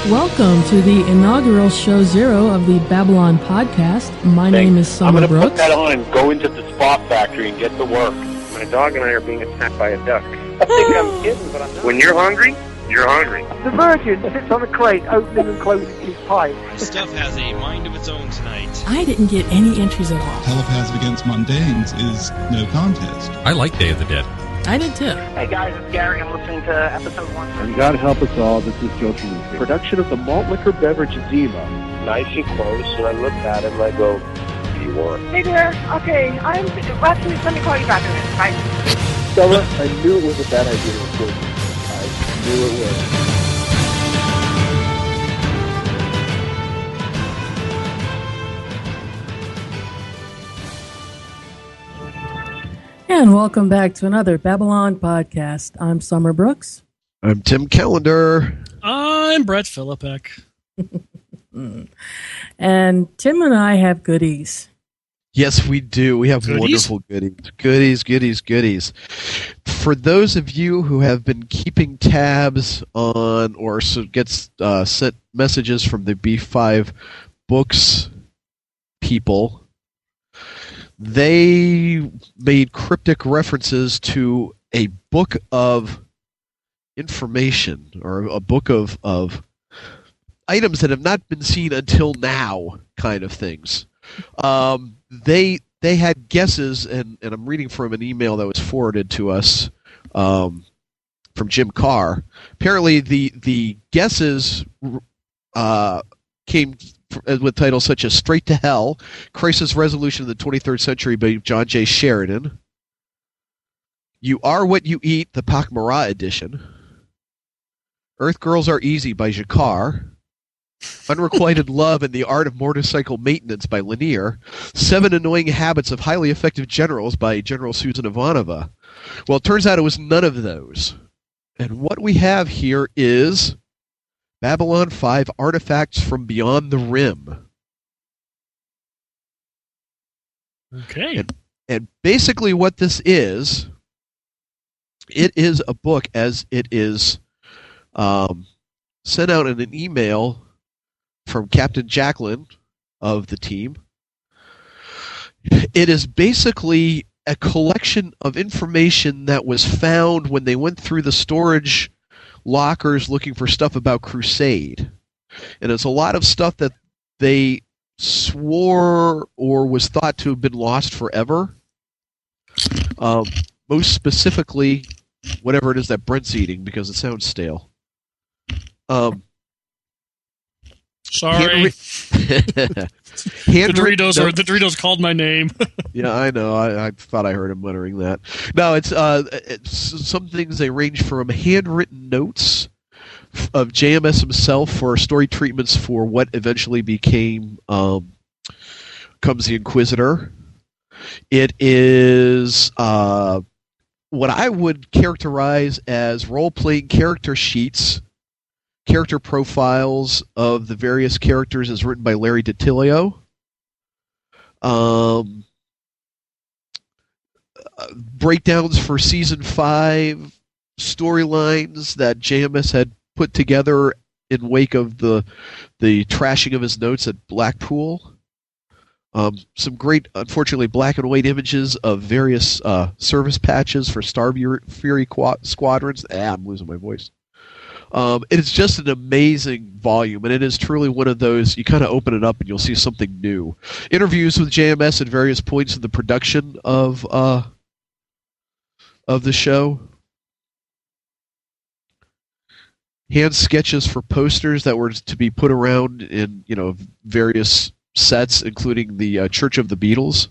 Welcome to the inaugural show 0 of the Babylon podcast. My name is Summer I'm going Brooks. to put that on and go into the spot factory and get to work. My dog and I are being attacked by a duck. I think I'm kidding, but I'm not. When you're hungry, you're hungry. The Virgin sits on a crate, opening and closing his pipe. Stuff has a mind of its own tonight. I didn't get any entries at all. Telepaths Against Mundanes is no contest. I like Day of the Dead. I did too. Hey guys, it's Gary. I'm listening to episode 1. And God help us all, this is Joe Trulisi. Production of the malt liquor beverage Zima. Nice and close, and I look at him and I go, what do you want? Hey there. Okay, actually, let me call you back in a minute. Bye. Stella, I knew it was a bad idea to record you. I knew it was. And welcome back to another Babylon podcast. I'm Summer Brooks. I'm Tim Callender. I'm Brett Philippek. And Tim and I have goodies. Yes, we do. We have wonderful goodies. Goodies. For those of you who have been keeping tabs on or gets sent messages from the B5 Books people, they made cryptic references to a book of information or a book of items that have not been seen until now, kind of things. They had guesses, and I'm reading from an email that was forwarded to us from Jim Carr. Apparently, the guesses came with titles such as Straight to Hell, Crisis Resolution of the 23rd Century by John J. Sheridan, You Are What You Eat, the Pakmara edition, Earth Girls Are Easy by Jacquard, Unrequited Love and the Art of Motorcycle Maintenance by Lanier, 7 Annoying Habits of Highly Effective Generals by General Susan Ivanova. Well, it turns out it was none of those. And what we have here is Babylon 5 Artifacts from Beyond the Rim. Okay. And basically what this is, it is a book as it is sent out in an email from Captain Jacqueline of the team. It is basically a collection of information that was found when they went through the storage lockers looking for stuff about Crusade. And it's a lot of stuff that they swore or was thought to have been lost forever. Most specifically, whatever it is that Brent's eating, because it sounds stale. Sorry. The Doritos called my name. Yeah, I know. I thought I heard him muttering that. No, it's some things. They range from handwritten notes of JMS himself for story treatments for what eventually became Comes the Inquisitor. It is what I would characterize as role-playing character sheets, character profiles of the various characters as written by Larry DiTilio. Breakdowns for Season 5, storylines that JMS had put together in wake of the trashing of his notes at Blackpool. Some great, unfortunately, black and white images of various service patches for Star Fury squadrons. I'm losing my voice. It's just an amazing volume, and it is truly one of those, you kind of open it up and you'll see something new. Interviews with JMS at various points in the production of the show. Hand sketches for posters that were to be put around in, various sets, including the Church of the Beatles.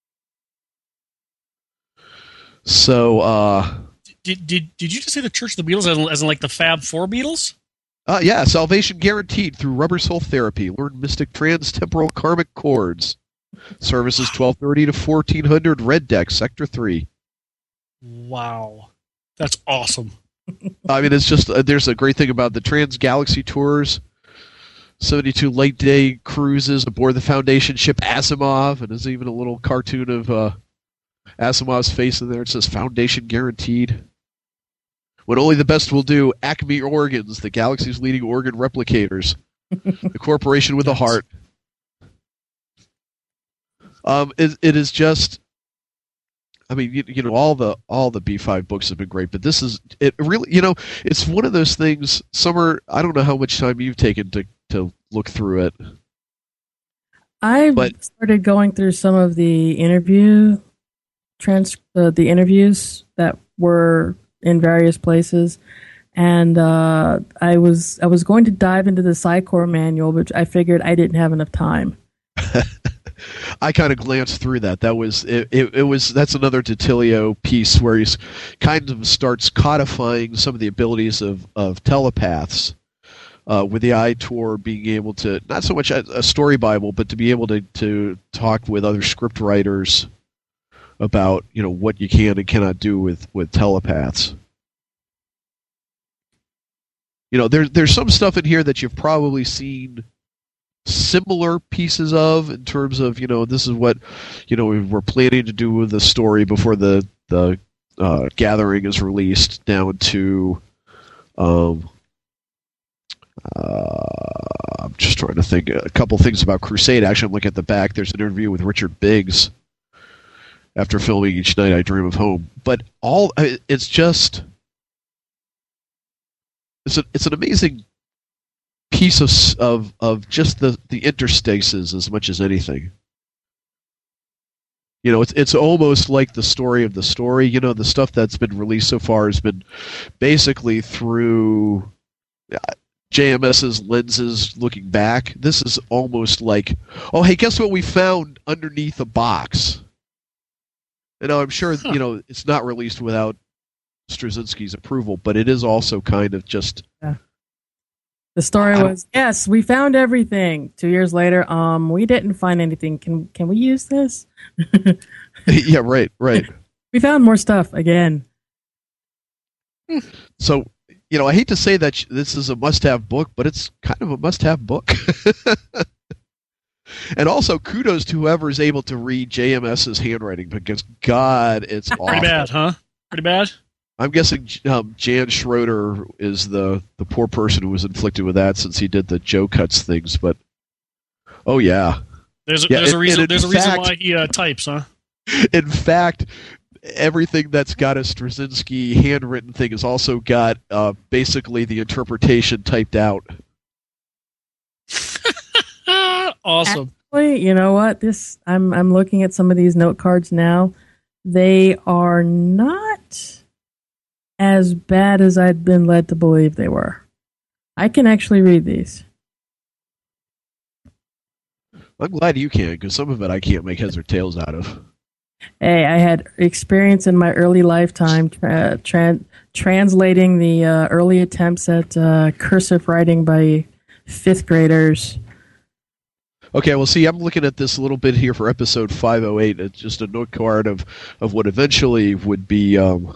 So, Did you just say the Church of the Beatles as in like the Fab Four Beatles? Yeah, salvation guaranteed through rubber soul therapy. Learn mystic trans-temporal karmic chords. Services 1230 to 1400, Red Deck, Sector 3. Wow. That's awesome. I mean, it's just, there's a great thing about the Trans-Galaxy Tours, 72 late-day cruises aboard the Foundation ship Asimov, and there's even a little cartoon of Asimov's face in there. It says Foundation Guaranteed. When only the best will do, Acme Organs, the galaxy's leading organ replicators. The corporation with a heart. It is just, I mean, you know, all the B5 books have been great, but this is, it really, you know, it's one of those things. Summer, I don't know how much time you've taken to look through it. I started going through some of the interviews that were in various places, and I was going to dive into the Psycor manual, but I figured I didn't have enough time. I kind of glanced through that. That was that's another Titilio piece where he kind of starts codifying some of the abilities of telepaths, with the eye toward being able to, not so much a story Bible, but to be able to talk with other script writers about, you know, what you can and cannot do with telepaths. You know, there's some stuff in here that you've probably seen similar pieces of, in terms of, you know, this is what, you know, we're planning to do with the story before the Gathering is released, down to I'm just trying to think a couple things about Crusade. Actually, I'm looking at the back. There's an interview with Richard Biggs after filming Each Night I Dream of Home. But it's just, it's an amazing piece of just the interstices as much as anything. You know, it's almost like the story of the story. You know, the stuff that's been released so far has been basically through JMS's lenses looking back. This is almost like, oh, hey, guess what we found underneath a box? And now I'm sure, you know, it's not released without Straczynski's approval, but it is also kind of just... Yeah. The story was, yes, we found everything. 2 years later, we didn't find anything. Can we use this? Yeah, right. We found more stuff again. So, you know, I hate to say that this is a must-have book, but it's kind of a must-have book. And also, kudos to whoever is able to read JMS's handwriting, because, God, it's awful. Pretty bad, huh? Pretty bad? I'm guessing Jan Schroeder is the poor person who was inflicted with that, since he did the Joe Cuts things, but, oh, yeah. There's a reason why he types, huh? In fact, everything that's got a Straczynski handwritten thing has also got basically the interpretation typed out. Awesome. Actually, you know what? I'm looking at some of these note cards now. They are not as bad as I'd been led to believe they were. I can actually read these. I'm glad you can, because some of it I can't make heads or tails out of. Hey, I had experience in my early lifetime translating the early attempts at cursive writing by fifth graders. Okay, well, see, I'm looking at this a little bit here for episode 508. It's just a note card of what eventually would be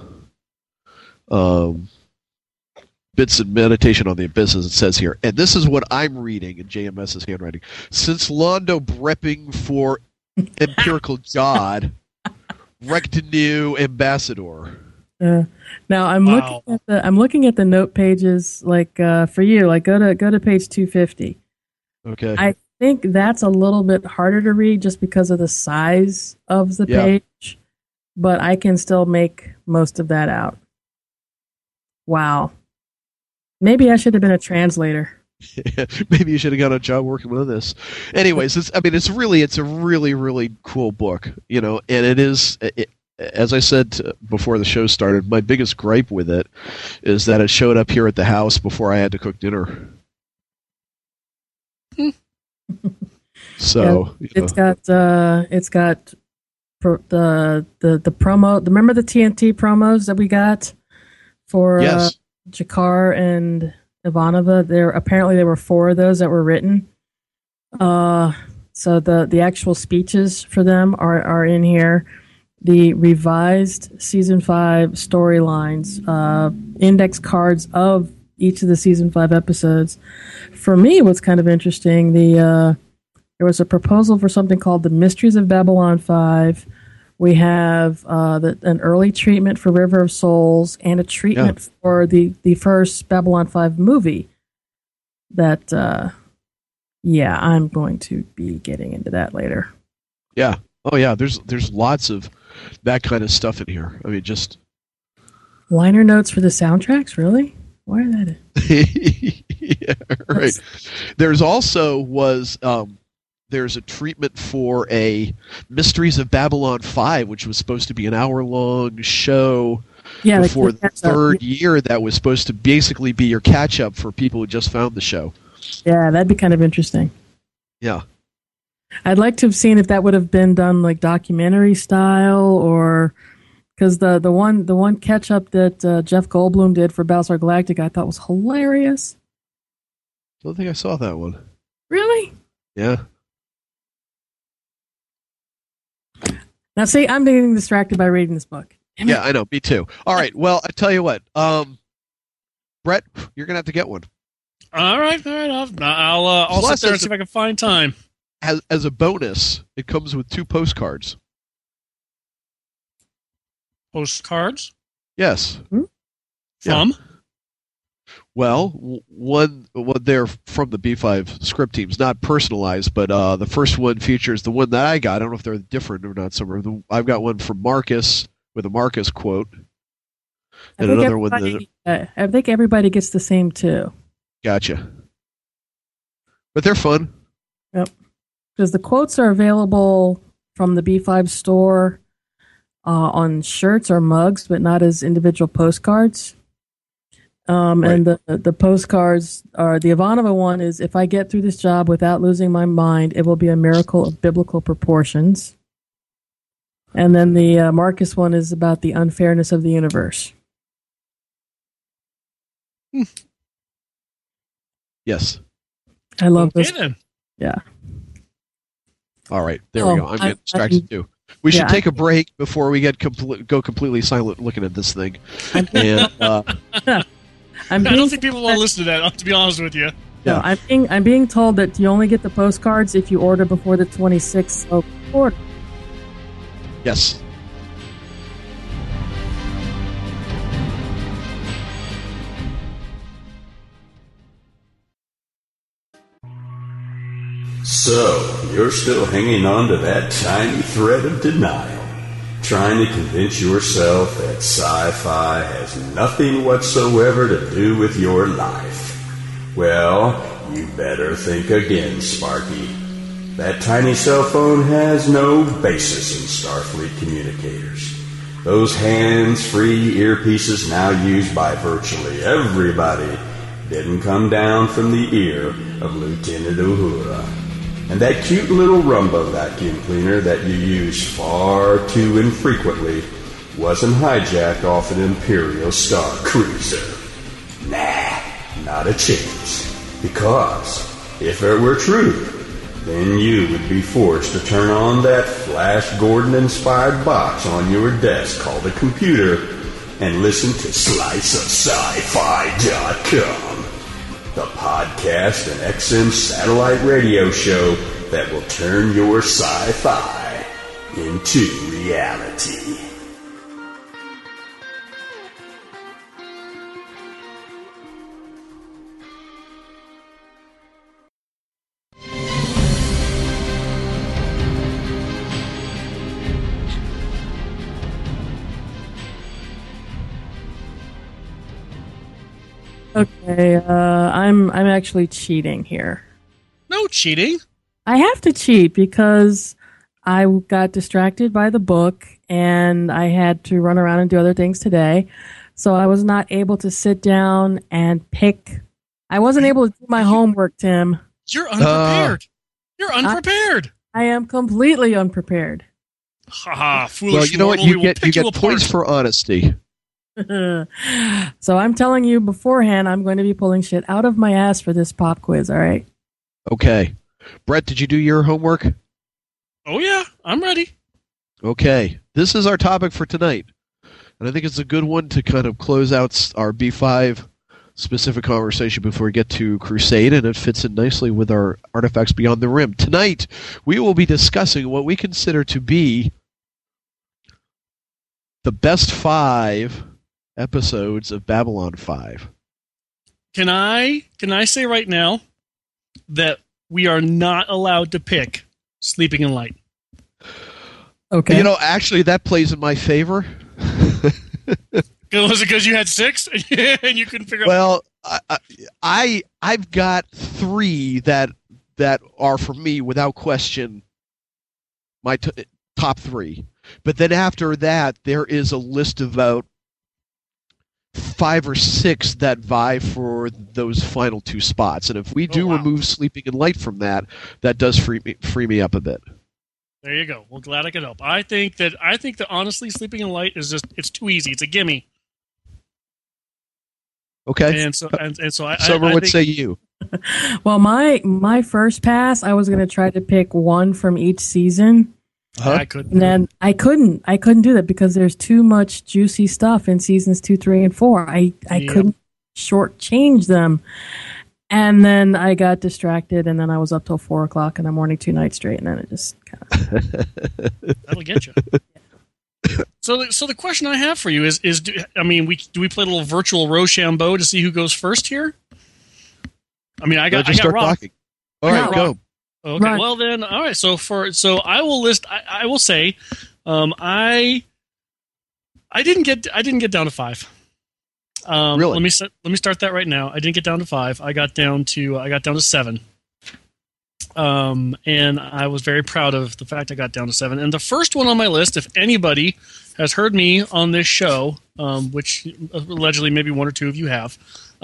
Bits and Meditation on the Abyss, as it says here. And this is what I'm reading in JMS's handwriting. Since Londo brepping for empirical God, Rectinu Ambassador. Now I'm looking at the note pages, like for you, like go to page 250. Okay. I think that's a little bit harder to read just because of the size of the page, but I can still make most of that out. Wow. Maybe I should have been a translator. Maybe you should have got a job working with this. Anyways, it's a really, really cool book, you know, and it is, as I said before the show started, my biggest gripe with it is that it showed up here at the house before I had to cook dinner. So yeah, it's got the promo. Remember the TNT promos that we got for G'Kar and Ivanova? There were 4 of those that were written. So the actual speeches for them are in here. The revised season 5 storylines, index cards of each of the season 5 episodes. For me, what's kind of interesting, there was a proposal for something called The Mysteries of Babylon 5, We have an early treatment for River of Souls and a treatment for the first Babylon 5 movie. That, I'm going to be getting into that later. Yeah. Oh, yeah. There's lots of that kind of stuff in here. I mean, just liner notes for the soundtracks, really? Why are that? Yeah, right. There's also there's a treatment for a Mysteries of Babylon 5, which was supposed to be an hour-long show before the third year that was supposed to basically be your catch-up for people who just found the show. Yeah, that'd be kind of interesting. Yeah. I'd like to have seen if that would have been done like documentary style, or because the one catch-up that Jeff Goldblum did for Battlestar Galactica I thought was hilarious. Don't think I saw that one. Really? Yeah. Now, see, I'm getting distracted by reading this book. Yeah, I know. Me too. All right. Well, I tell you what. Brett, you're gonna have to get one. All right. I'll sit there and see if I can find time. As a bonus, it comes with 2 postcards. Postcards? Yes. From? Yeah. Well, one they're from the B5 script teams, not personalized, but the first one features the one that I got. I don't know if they're different or not. I've got one from Marcus with a Marcus quote, and another one that I think everybody gets the same too. Gotcha. But they're fun. Yep. Because the quotes are available from the B5 store on shirts or mugs, but not as individual postcards. Right. And the postcards are, the Ivanova one is, if I get through this job without losing my mind, it will be a miracle of biblical proportions. And then the Marcus one is about the unfairness of the universe. Yes. I love this. Then. Yeah. All right. There we go. I'm getting distracted too. We should take a break before we get go completely silent looking at this thing. And I don't think people want to listen to that, to be honest with you. No, I'm being told that you only get the postcards if you order before the 26th of order. Yes. So, you're still hanging on to that tiny thread of denial, trying to convince yourself that sci-fi has nothing whatsoever to do with your life. Well, you better think again, Sparky. That tiny cell phone has no basis in Starfleet communicators. Those hands-free earpieces now used by virtually everybody didn't come down from the ear of Lieutenant Uhura. And that cute little Rumba vacuum cleaner that you use far too infrequently wasn't hijacked off an Imperial Star Cruiser. Nah, not a chance. Because if it were true, then you would be forced to turn on that Flash Gordon-inspired box on your desk called a computer and listen to SliceOfSci-Fi.com. The podcast and XM satellite radio show that will turn your sci-fi into reality. Okay, I'm actually cheating here. No cheating. I have to cheat because I got distracted by the book and I had to run around and do other things today. So I was not able to sit down and pick. I wasn't able to do my homework, Tim. You're unprepared. You're unprepared. I am completely unprepared. Haha, foolish. Well, you know what? You get points for honesty. So I'm telling you beforehand, I'm going to be pulling shit out of my ass for this pop quiz, all right? Okay. Brett, did you do your homework? Oh, yeah. I'm ready. Okay. This is our topic for tonight. And I think it's a good one to kind of close out our B5 specific conversation before we get to Crusade, and it fits in nicely with our Artifacts Beyond the Rim. Tonight, we will be discussing what we consider to be the best 5 episodes of Babylon 5. Can I say right now that we are not allowed to pick Sleeping in Light? Okay. Actually, that plays in my favor. Was it because you had 6 and you couldn't figure out? Well, I've got 3 that are for me without question my top 3. But then after that, there is a list of about 5 or 6 that vie for those final 2 spots. And if we do remove Sleeping in Light from that, that does free me up a bit. There you go. Well, glad I could help. I think that honestly, Sleeping in Light is it's too easy. It's a gimme. Okay. And so Summer, what say you? Well, my first pass, I was going to try to pick 1 from each season. I couldn't. And then I couldn't do that because there's too much juicy stuff in seasons 2, 3, and 4. I couldn't shortchange them. And then I got distracted, and then I was up till 4 o'clock in the morning 2 nights straight, and then it just kind of... That'll get you. So the question I have for you is do we play a little virtual Rochambeau to see who goes first here? I mean, I got start Rock. talking. All right, go. Okay, right. Well then, all right. So I will list. I will say, I didn't get down to 5. Really? Let me start that right now. I didn't get down to 5. I got down to 7. And I was very proud of the fact I got down to 7. And the first one on my list, if anybody has heard me on this show, which allegedly maybe 1 or 2 of you have,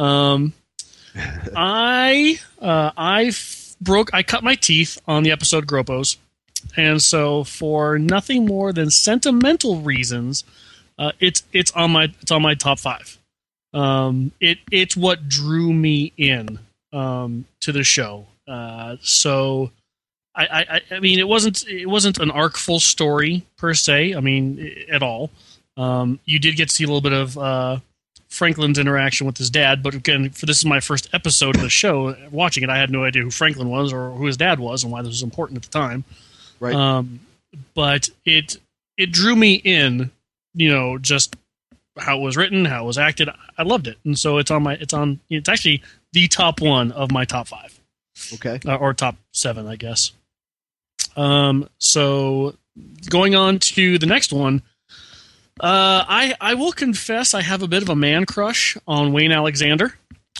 I cut my teeth on the episode Gropos, and so for nothing more than sentimental reasons, it's on my top 5. It's what drew me in to the show. So I mean, it wasn't an arc-full story per se. I mean, at all. You did get to see a little bit of Franklin's interaction with his dad, but again, this is my first episode of the show. Watching it, I had no idea who Franklin was or who his dad was and why this was important at the time. Right. But it drew me in, just how it was written, how it was acted. I loved it, and so it's actually the top 1 of my top 5. Okay. Or top 7, I guess. So going on to the next one. I will confess I have a bit of a man crush on Wayne Alexander.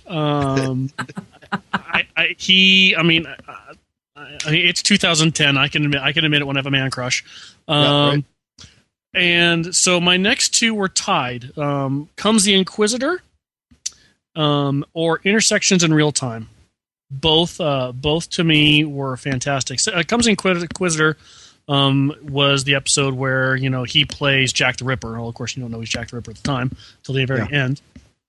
It's 2010. I can admit it when I have a man crush. Right. And so my next 2 were tied. Comes the Inquisitor, or Intersections in Real Time. Both to me were fantastic. So, Comes the Inquisitor. Was the episode where he plays Jack the Ripper. Well, of course, you don't know he's Jack the Ripper at the time till the very end.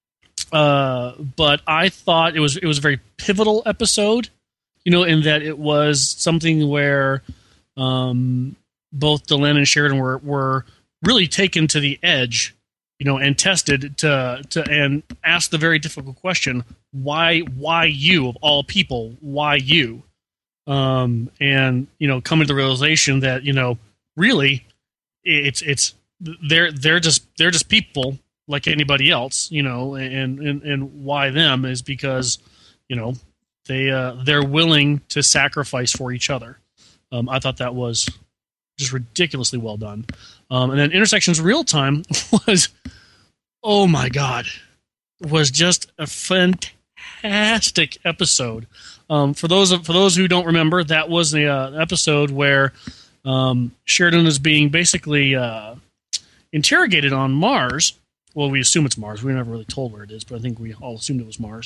But I thought it was a very pivotal episode, in that it was something where both Delenn and Sheridan were really taken to the edge, and tested to and asked the very difficult question: why you of all people? Why you? And coming to the realization that really it's they're just people like anybody else, and why them is because they're willing to sacrifice for each other. I thought that was just ridiculously well done. And then Intersections Real Time was, oh my God, was just a fantastic episode. For those who don't remember, that was the episode where Sheridan is being basically interrogated on Mars. Well, we assume it's Mars. We were never really told where it is, but I think we all assumed it was Mars.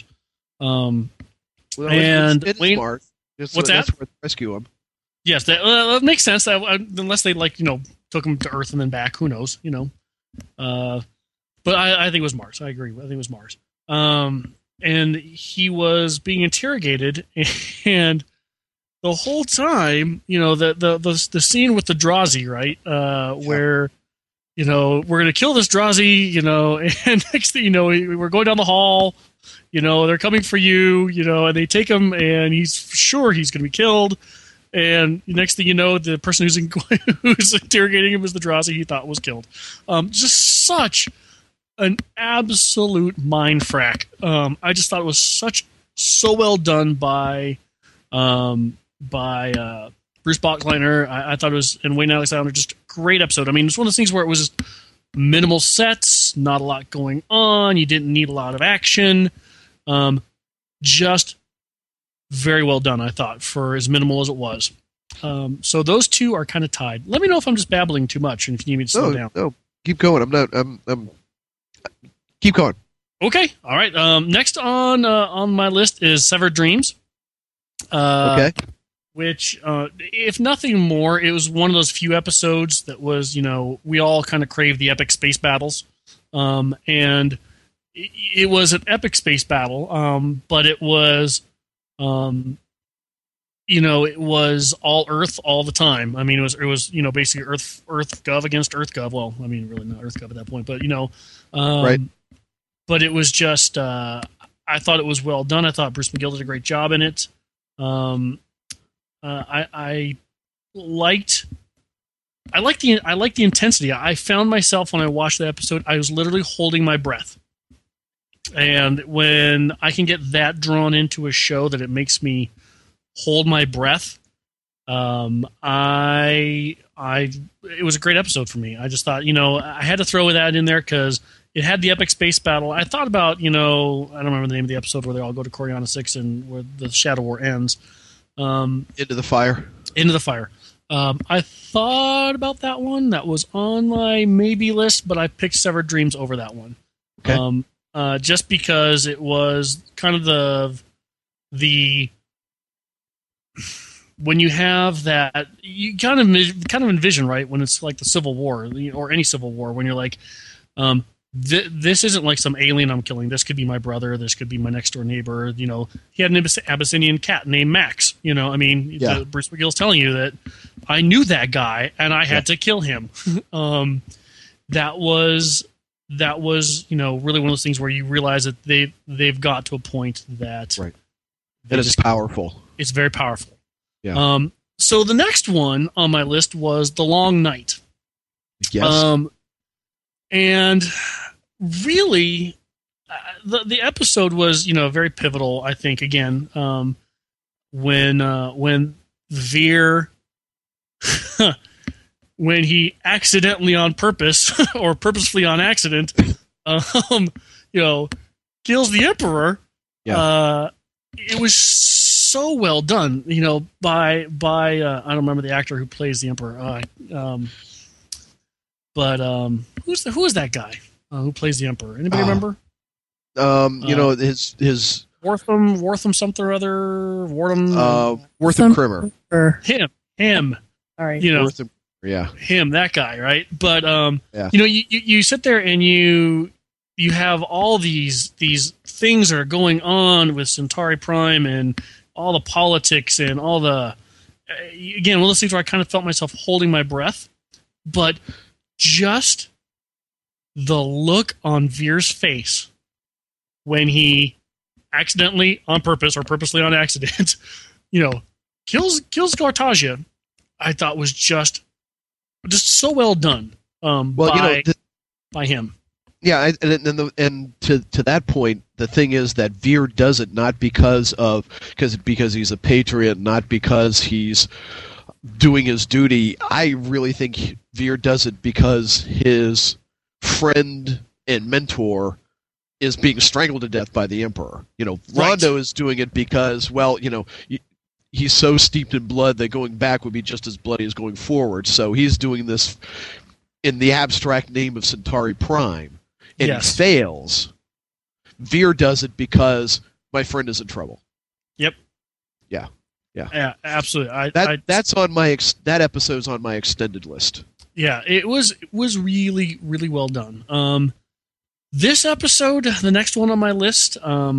It's Wayne, Mars. What's that? That's where they rescue him. Yes, that makes sense. Unless they took him to Earth and then back. Who knows? But I think it was Mars. I agree. I think it was Mars. And he was being interrogated, and the whole time, the scene with the Drazi, right? Where, we're going to kill this Drazi, and next thing you know, we're going down the hall, they're coming for you, and they take him, and he's sure he's going to be killed. And next thing you know, the person who's interrogating him is the Drazi he thought was killed. Just such an absolute mind frack. I just thought it was so well done by Bruce Boxleitner. I thought it was, and Wayne Alexander, just a great episode. I mean, it's one of those things where it was just minimal sets, not a lot going on. You didn't need a lot of action. Just very well done, I thought, for as minimal as it was. So those two are kind of tied. Let me know if I'm just babbling too much and if you need me to slow down. No, keep going. Keep going. Okay. All right. Next on my list is Severed Dreams. Okay. Which, if nothing more, it was one of those few episodes that was, we all kind of craved the epic space battles. And it was an epic space battle, but it was, it was all Earth all the time. I mean, it was basically Earth Gov against Earth Gov. Well, I mean, really not Earth Gov at that point, but, right. But it was just, I thought it was well done. I thought Bruce McGill did a great job in it. I liked the intensity. I found myself when I watched the episode, I was literally holding my breath. And when I can get that drawn into a show that it makes me hold my breath, it was a great episode for me. I just thought, I had to throw that in there because it had the epic space battle. I thought about, I don't remember the name of the episode where they all go to Coriana 6 and where the Shadow War ends. Into the Fire. Into the Fire. I thought about that one. That was on my maybe list, but I picked Severed Dreams over that one. Okay. Just because it was kind of the when you have that, you kind of envision, right, when it's like the Civil War or any Civil War, when you're like, this isn't like some alien I'm killing. This could be my brother. This could be my next door neighbor. He had an Abyssinian cat named Max. Bruce McGill's telling you that I knew that guy and I had to kill him. That was really one of those things where you realize that they've got to a point that right. That is powerful. It's very powerful. Yeah. So the next one on my list was The Long Night. Yes. And really, the episode was, very pivotal, I think, again, when Veer, when he accidentally on purpose or purposefully on accident, kills the Emperor. Yeah. It was so well done, by I don't remember the actor who plays the Emperor. But who is that guy who plays the Emperor? Anybody remember? His Wortham something or other. Wortham Krimmer. Him. All right. Wortham, yeah. Him, that guy, right? But yeah. You sit there and you have all these things that are going on with Centauri Prime and all the politics and all the again, one of those things where I kind of felt myself holding my breath, but just the look on Veer's face when he accidentally, on purpose or purposely on accident, kills Cartagia, I thought was just so well done. By him. Yeah, and to that point, the thing is that Veer does it not because he's a patriot, not because he's doing his duty. I really think Veer does it because his friend and mentor is being strangled to death by the Emperor. Rondo is doing it because, he's so steeped in blood that going back would be just as bloody as going forward. So he's doing this in the abstract name of Centauri Prime. And he fails. Veer does it because my friend is in trouble. Yep. Yeah. Yeah, absolutely. That's on that episode's on my extended list. Yeah, it was really, really well done. This episode, the next one on my list,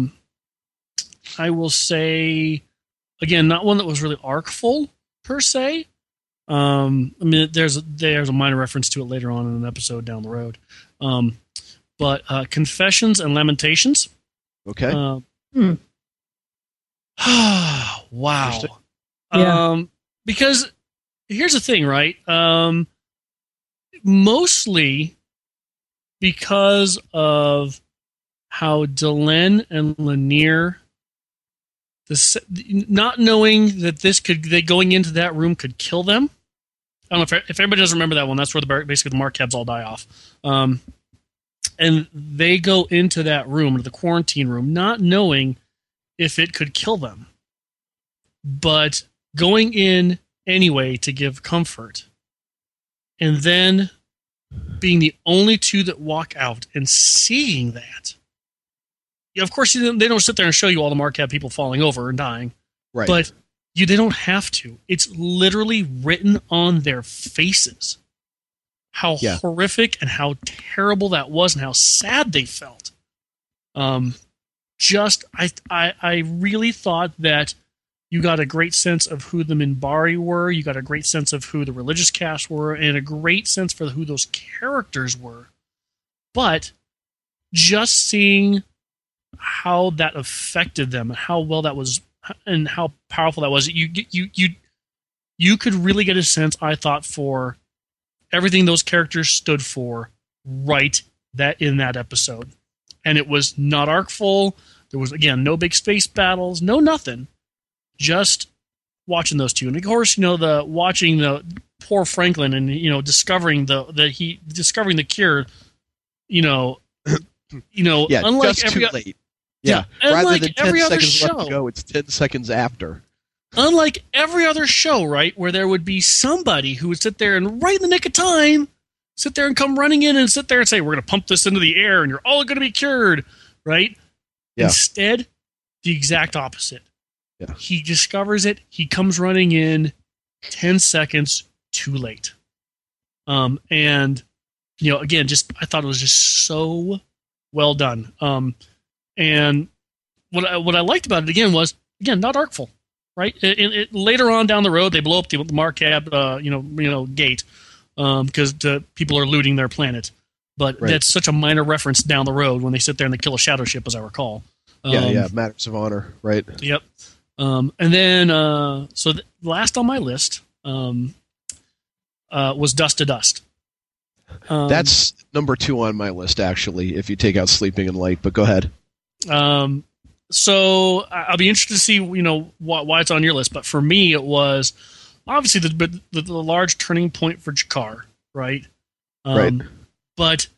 I will say, again, not one that was really arcful per se. There's a minor reference to it later on in an episode down the road. But Confessions and Lamentations. Okay. Wow. Yeah. because here's the thing, right? Mostly because of how Delenn and Lanier, not knowing that going into that room could kill them. I don't know if everybody doesn't remember that one. That's where basically the Marquebs all die off. And they go into that room, into the quarantine room, not knowing if it could kill them. But going in anyway to give comfort. And then being the only two that walk out and seeing that. Yeah, of course, they don't sit there and show you all the Marqueb people falling over and dying. Right. But they don't have to. It's literally written on their faces how horrific and how terrible that was and how sad they felt. I really thought that you got a great sense of who the Minbari were. You got a great sense of who the religious caste were, and a great sense for who those characters were. But just seeing how that affected them, how well that was, and how powerful that was, you could really get a sense, I thought, for everything those characters stood for right in that episode. And it was not arcful. There was, again, no big space battles, no nothing. Just watching those two. And of course, watching the poor Franklin and, discovering the cure, unlike just too late. Yeah. Rather than 10 seconds left to go, it's 10 seconds after. Unlike every other show, right, where there would be somebody who would sit there and right in the nick of time, sit there and come running in and sit there and say, we're going to pump this into the air and you're all going to be cured, right? Yeah. Instead, the exact opposite. Yeah. He discovers it. He comes running in 10 seconds too late. And, again, I thought it was just so well done. And what I liked about it, again, was, not artful. Right. Later on down the road, they blow up the Marqueb, gate because people are looting their planet. But that's such a minor reference down the road when they sit there and they kill a shadow ship, as I recall. Matters of honor, right? Yep. And then, the last on my list was Dust to Dust. That's number 2 on my list, actually, if you take out Sleeping in Light. But go ahead. So I'll be interested to see, why it's on your list. But for me, it was obviously the large turning point for G'Kar, right? Right. But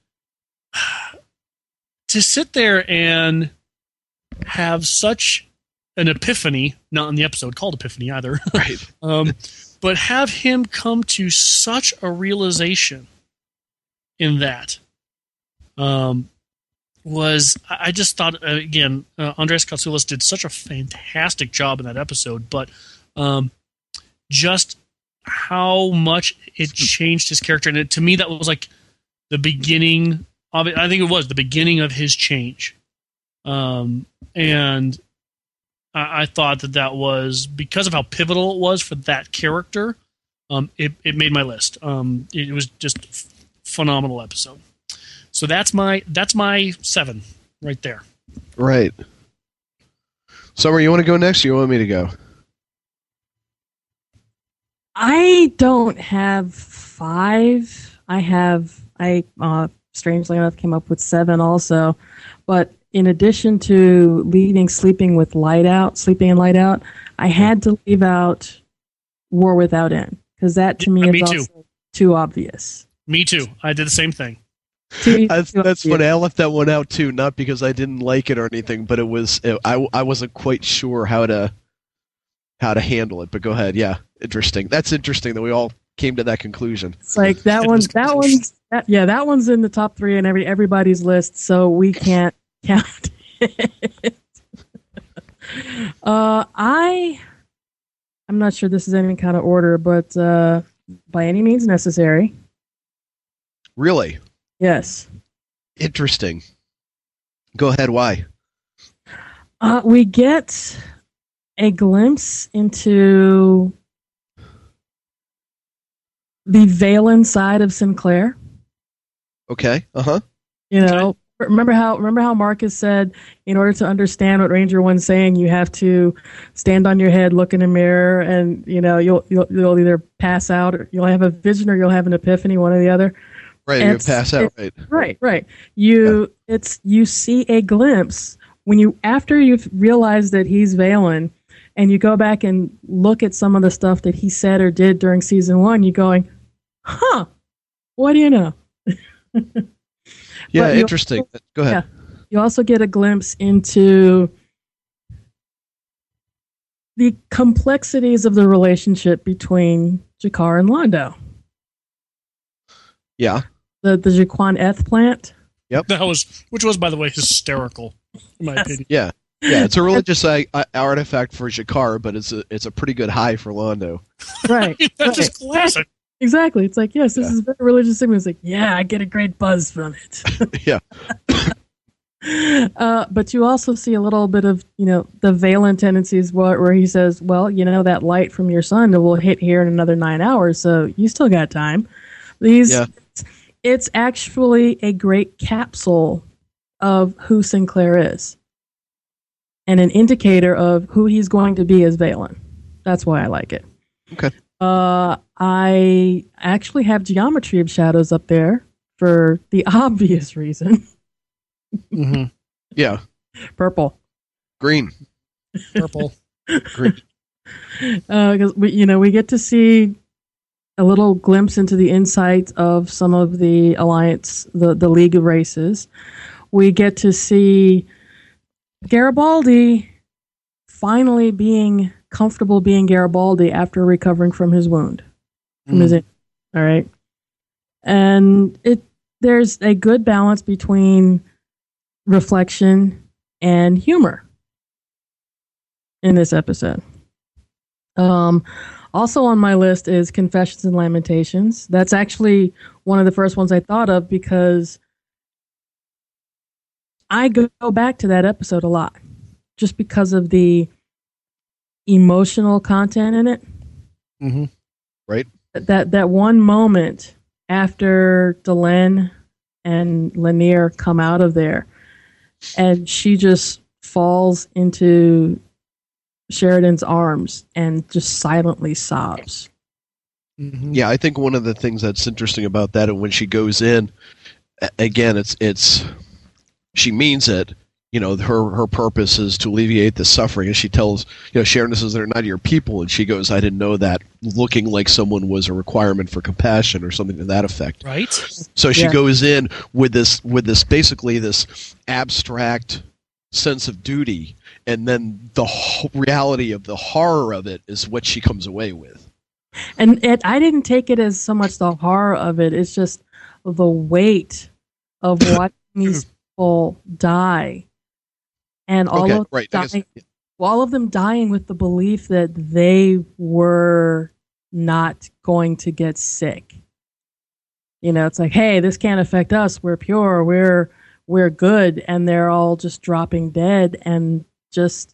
to sit there and have such an epiphany, not in the episode called Epiphany either, right? But have him come to such a realization in that, I just thought, again, Andreas Katsulas did such a fantastic job in that episode, but just how much it changed his character. And to me, that was like the beginning of it. I think it was the beginning of his change. And I thought that was, because of how pivotal it was for that character, it made my list. It was just a phenomenal episode. So that's my 7 right there. Right. Summer, you want to go next, or you want me to go? I don't have 5. I strangely enough came up with 7 also. But in addition to leaving Sleeping in Light Out, I had to leave out War Without End, because that to me is also too obvious. Me too. I did the same thing. That's funny. I left that one out too, not because I didn't like it or anything, but I wasn't quite sure how to handle it. But go ahead. Yeah, interesting. That's interesting that we all came to that conclusion. It's like that one's in the top 3 in everybody's list, so we can't count it. I'm not sure this is any kind of order, but By Any Means Necessary. Really? Yes. Interesting. Go ahead. Why? We get a glimpse into the Valen side of Sinclair. Okay. Uh-huh. Remember how Marcus said, in order to understand what Ranger One's saying, you have to stand on your head, look in a mirror, and you'll either pass out, or you'll have a vision, or you'll have an epiphany, one or the other. Right, you pass out. Right. You see a glimpse after you've realized that he's Valen, and you go back and look at some of the stuff that he said or did during season 1. You're going, huh? What do you know? Yeah, interesting. Go ahead. Yeah, you also get a glimpse into the complexities of the relationship between G'Kar and Londo. Yeah. The Jaquan Eth plant. Yep. Which was, by the way, hysterical, in my opinion. Yeah. Yeah, it's a religious artifact for G'Kar, but it's a pretty good high for Londo. Right. That's just classic. Exactly. It's like, yes, this is a very religious thing. It's like, yeah, I get a great buzz from it. Yeah. But you also see a little bit of, the Valen tendencies where he says, well, that light from your sun will hit here in another 9 hours, so you still got time. It's actually a great capsule of who Sinclair is and an indicator of who he's going to be as Valen. That's why I like it. Okay. I actually have Geometry of Shadows up there for the obvious reason. Mm-hmm. Yeah. Purple. Green. Purple. Green. Because we get to see a little glimpse into the insight of some of the Alliance, the League of Races. We get to see Garibaldi finally being comfortable being Garibaldi after recovering from his wound. All right. And there's a good balance between reflection and humor in this episode. Also on my list is Confessions and Lamentations. That's actually one of the first ones I thought of because I go back to that episode a lot just because of the emotional content in it. Mm-hmm. Right. That one moment after Delenn and Lanier come out of there and she just falls into Sheridan's arms and just silently sobs. Mm-hmm. Yeah, I think one of the things that's interesting about that, and when she goes in, again, it's she means it. Her purpose is to alleviate the suffering, and she tells Sheridan says they're not your people, and she goes, I didn't know that looking like someone was a requirement for compassion or something to that effect. Right. So she goes in with this basically this abstract sense of duty, and then the reality of the horror of it is what she comes away with. And I didn't take it as so much the horror of it; it's just the weight of watching these people die. And all of them dying with the belief that they were not going to get sick. It's like, hey, this can't affect us. We're pure. We're good. And they're all just dropping dead. And just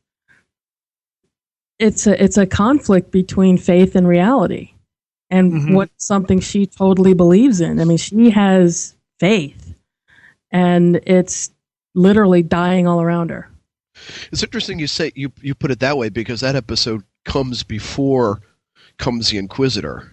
it's a conflict between faith and reality, and what something she totally believes in. I mean, she has faith, and it's literally dying all around her. It's interesting you say you put it that way because that episode comes before comes the Inquisitor,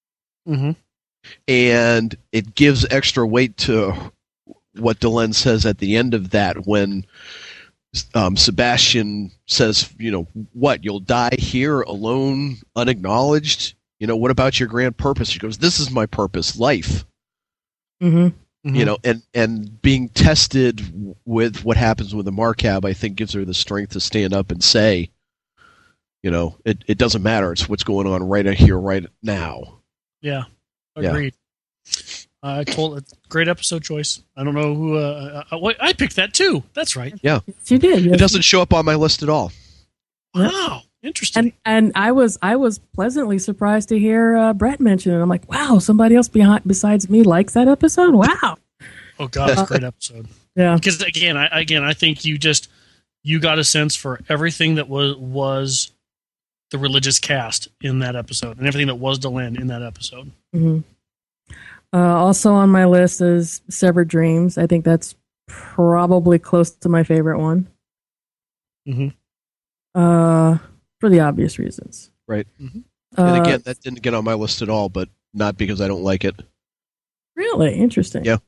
and it gives extra weight to what Delenn says at the end of that when Sebastian says, what, you'll die here alone, unacknowledged? What about your grand purpose? She goes, this is my purpose, life. Mm-hmm. And being tested with what happens with the Marcab, I think gives her the strength to stand up and say, it doesn't matter. It's what's going on right here, right now. Yeah, agreed. I told it. Great episode choice. I don't know who. I picked that too. That's right. Yeah, yes, you did. Yes. It doesn't show up on my list at all. Wow, interesting. And I was pleasantly surprised to hear Brett mention it. I'm like, wow, somebody else besides me likes that episode. Wow. Oh God, it's a great episode. Yeah. Because again, I think you got a sense for everything that was the religious cast in that episode, and everything that was Delenn in that episode. Mm-hmm. Also on my list is Severed Dreams. I think that's probably close to my favorite one. Mm-hmm. For the obvious reasons. Right. Mm-hmm. And again, that didn't get on my list at all, but not because I don't like it. Really? Interesting. Yeah.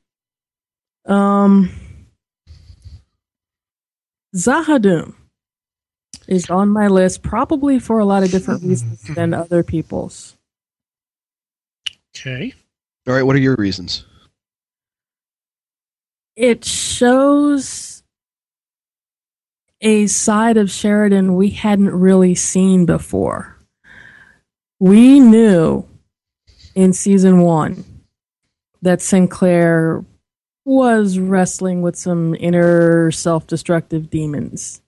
Zahadum is on my list, probably for a lot of different reasons than other people's. Okay. All right, what are your reasons? It shows a side of Sheridan we hadn't really seen before. We knew in season 1 that Sinclair was wrestling with some inner self-destructive demons.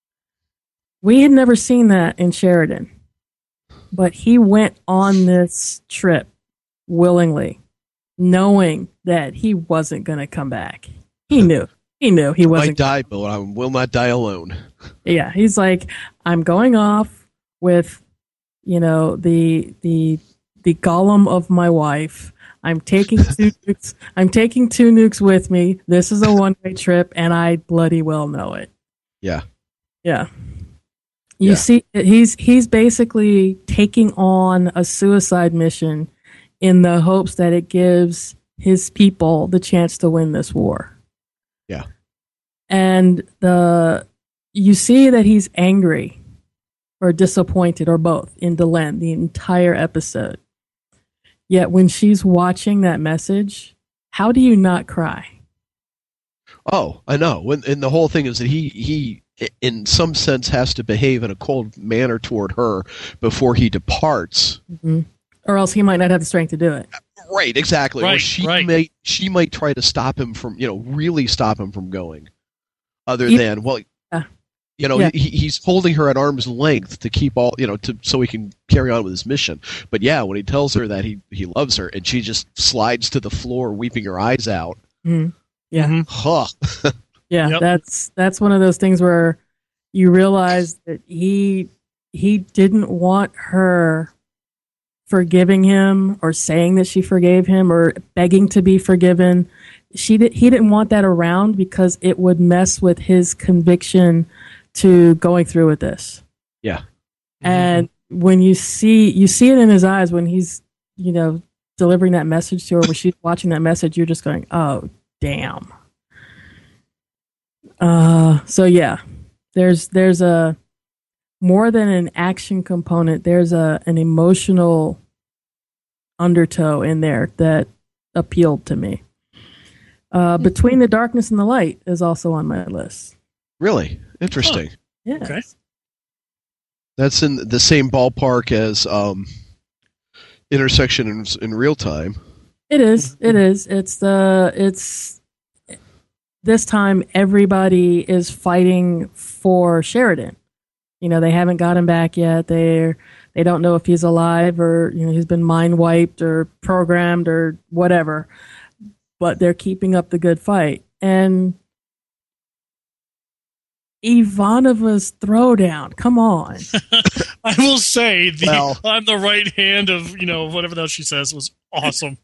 We had never seen that in Sheridan, but he went on this trip willingly, knowing that he wasn't going to come back. He knew he wasn't. Might die, but I will not die alone. Yeah, he's like, I'm going off with, the golem of my wife. I'm taking 2 nukes. I'm taking 2 nukes with me. This is a one-way trip, and I bloody well know it. Yeah. Yeah. You see, he's basically taking on a suicide mission in the hopes that it gives his people the chance to win this war. Yeah. And you see that he's angry or disappointed or both in Delenn the entire episode. Yet when she's watching that message, how do you not cry? Oh, I know. And the whole thing is that he in some sense has to behave in a cold manner toward her before he departs. Mm-hmm. Or else he might not have the strength to do it. Right, exactly. Right, or she might try to stop him from, really stop him from going. Other than, he's holding her at arm's length to keep all, so he can carry on with his mission. But yeah, when he tells her that he loves her and she just slides to the floor weeping her eyes out. Mm-hmm. Yeah. Mm-hmm. Huh. Yeah, Yep. that's one of those things where you realize that he didn't want her forgiving him or saying that she forgave him or begging to be forgiven. He didn't want that around because it would mess with his conviction to going through with this. Yeah. And when you see it in his eyes when he's, delivering that message to her, when she's watching that message, you're just going, oh, damn. So yeah, there's a more than an action component. There's an emotional undertow in there that appealed to me. Between the Darkness and the Light is also on my list. Really? Interesting. Yeah. Okay. That's in the same ballpark as Intersection in Real Time. It is. It's this time everybody is fighting for Sheridan. They haven't got him back yet. They don't know if he's alive or he's been mind wiped or programmed or whatever. But they're keeping up the good fight. And Ivanova's throwdown. Come on. I will say on the right hand of whatever the hell she says was awesome.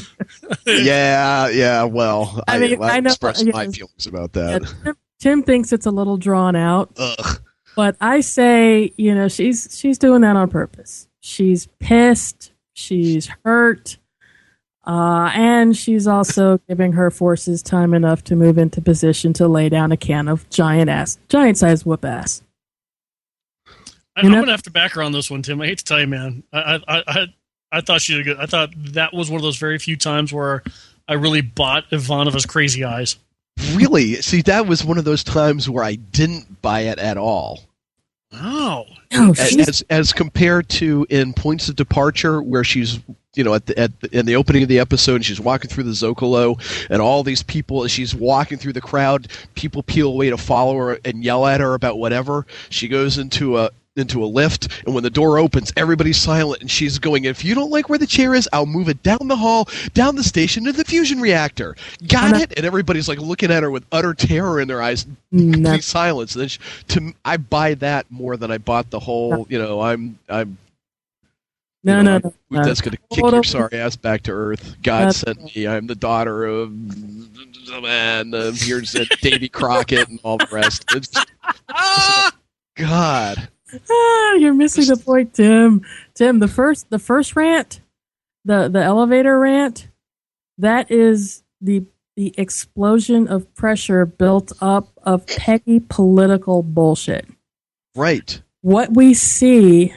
Yeah. Well, I mean, I know, express my feelings about that. Yeah, Tim thinks it's a little drawn out. Ugh. But I say, she's doing that on purpose. She's pissed. She's hurt. And she's also giving her forces time enough to move into position to lay down a can of giant-sized whoop ass. I'm going to have to back her on this one, Tim. I hate to tell you, man. I thought she did good. I thought that was one of those very few times where I really bought Ivanova's crazy eyes. Really? See, that was one of those times where I didn't buy it at all. Oh. As compared to in Points of Departure, where she's in the opening of the episode, and she's walking through the Zocalo, and all these people, as she's walking through the crowd, people peel away to follow her and yell at her about whatever. She goes into a lift, and when the door opens, everybody's silent, and she's going, if you don't like where the chair is, I'll move it down the hall, down the station to the fusion reactor. Got it? And everybody's like looking at her with utter terror in their eyes, complete silence. And then I buy that more than I bought the whole, No. That's going to kick your sorry ass back to Earth. God sent me. I'm the daughter of man. Here's Davy Crockett and all the rest. God. You're missing the point, Tim. Tim, the first rant, the elevator rant, that is the explosion of pressure built up of petty political bullshit. Right. What we see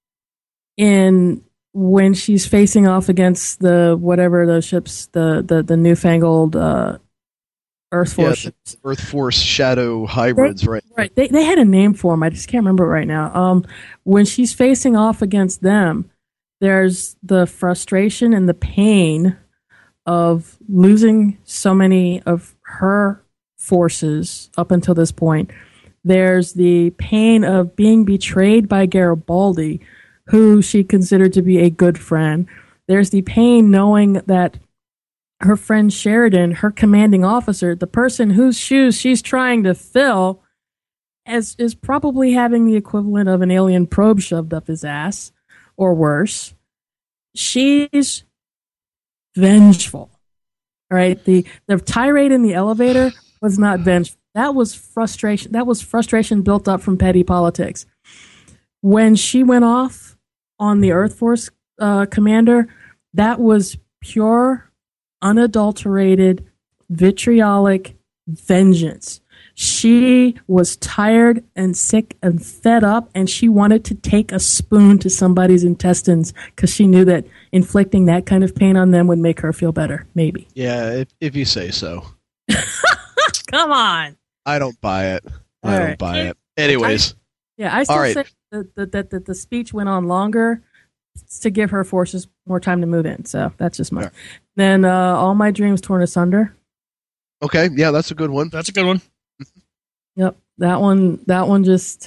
when she's facing off against those ships, the newfangled Earth Force ships. Earth Force Shadow hybrids, right? Right. They had a name for them. I just can't remember it right now. When she's facing off against them, there's the frustration and the pain of losing so many of her forces up until this point. There's the pain of being betrayed by Garibaldi, who she considered to be a good friend. There's the pain knowing that her friend Sheridan, her commanding officer, the person whose shoes she's trying to fill, is probably having the equivalent of an alien probe shoved up his ass, or worse. She's vengeful. All right, the tirade in the elevator was not vengeful. That was frustration. That was frustration built up from petty politics. When she went off on the Earth Force commander, that was pure, unadulterated, vitriolic vengeance. She was tired and sick and fed up, and she wanted to take a spoon to somebody's intestines because she knew that inflicting that kind of pain on them would make her feel better. Maybe. Yeah, if you say so. Come on. I don't buy it. I don't buy it. Anyways. I still say that the speech went on longer to give her forces more time to move in. So that's just mine. Right. Then All My Dreams Torn Asunder. Okay, yeah, that's a good one. That's a good one. Yep, that one just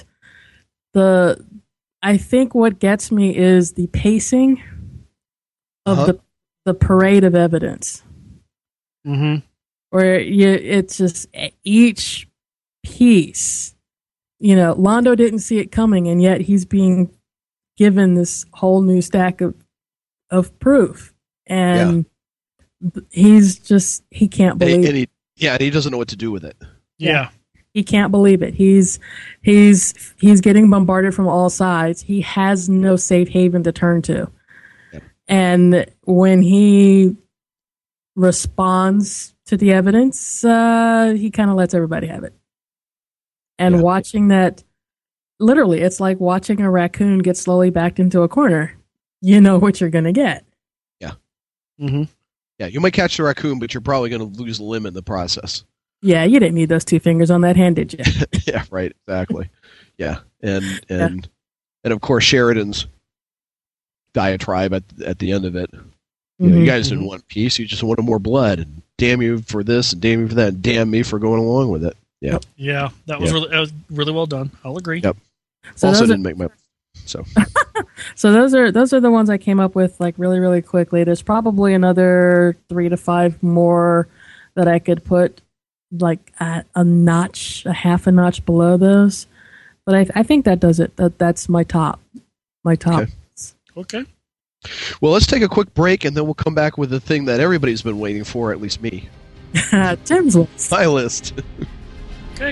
I think what gets me is the pacing of the parade of evidence. Mm-hmm. Where it's just each piece, Londo didn't see it coming, and yet he's being given this whole new stack of proof, and he can't believe it. He doesn't know what to do with it. Yeah. He can't believe it. He's getting bombarded from all sides. He has no safe haven to turn to. Yep. And when he responds to the evidence, he kind of lets everybody have it. And watching that, literally, it's like watching a raccoon get slowly backed into a corner. You know what you're going to get. Yeah. Mm-hmm. Yeah, you might catch the raccoon, but you're probably going to lose a limb in the process. Yeah, you didn't need those 2 fingers on that hand, did you? Yeah, right, exactly. Yeah, and of course Sheridan's diatribe at the end of it. You guys didn't want peace; you just wanted more blood. And damn you for this, and damn you for that, and damn me for going along with it. Yeah, yeah, that was really well done. I'll agree. Yep. So also didn't make my so. So those are the ones I came up with like really really quickly. There's probably another 3 to 5 more that I could put like a half a notch below those, but I think that does it. That's my top. Okay. Well, let's take a quick break, and then we'll come back with the thing that everybody's been waiting for, at least me. Tim's list. My list. Okay.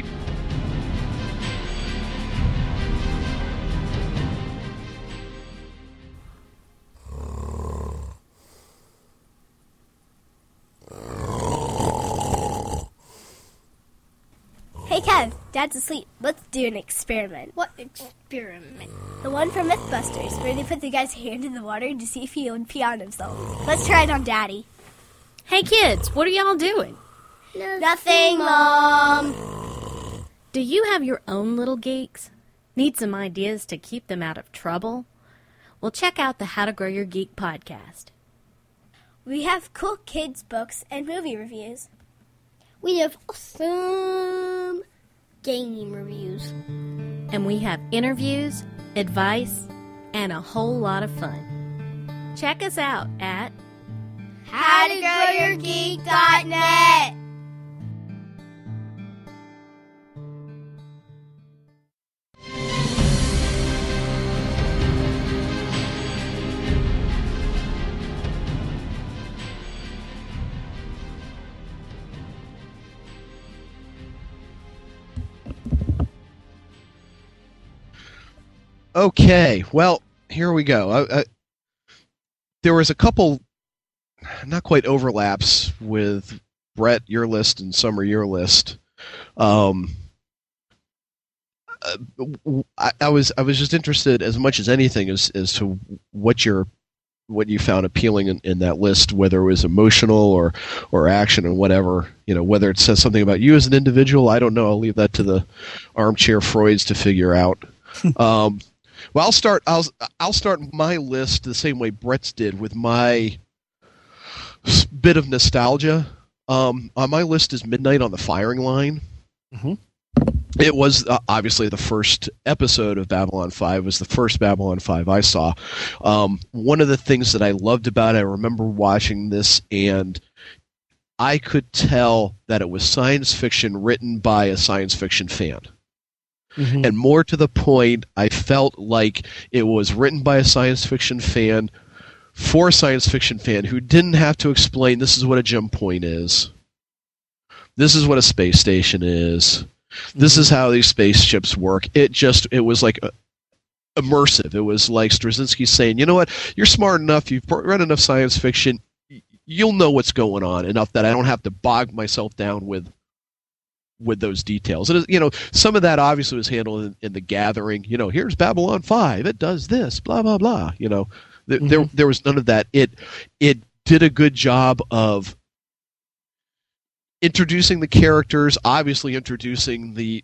Hey Kev, Dad's asleep. Let's do an experiment. What experiment? The one from Mythbusters, where they put the guy's hand in the water to see if he would pee on himself. Let's try it on Daddy. Hey kids, what are y'all doing? Nothing, Mom. Do you have your own little geeks? Need some ideas to keep them out of trouble? Well, check out the How to Grow Your Geek podcast. We have cool kids' books and movie reviews. We have awesome game reviews. And we have interviews, advice, and a whole lot of fun. Check us out at howtogrowyourgeek.net. Okay, well, here we go. There was a couple, not quite overlaps with Brett, your list, and Summer, your list. I was just interested as much as anything as to what you found appealing in that list, whether it was emotional or action and whatever, whether it says something about you as an individual. I don't know. I'll leave that to the armchair Freuds to figure out. Well, I'll start my list the same way Brett's did, with my bit of nostalgia. On my list is Midnight on the Firing Line. Mm-hmm. It was obviously the first episode of Babylon 5. It was the first Babylon 5 I saw. One of the things that I loved about it, I remember watching this, and I could tell that it was science fiction written by a science fiction fan. Mm-hmm. And more to the point, I felt like it was written by a science fiction fan for a science fiction fan who didn't have to explain this is what a jump point is. This is what a space station is. This is how these spaceships work. It was like immersive. It was like Straczynski saying, you know what, you're smart enough, you've read enough science fiction, you'll know what's going on enough that I don't have to bog myself down with those details. And some of that obviously was handled in The Gathering. Here's Babylon 5. It does this, blah, blah, blah. There was none of that. It did a good job of introducing the characters, obviously introducing the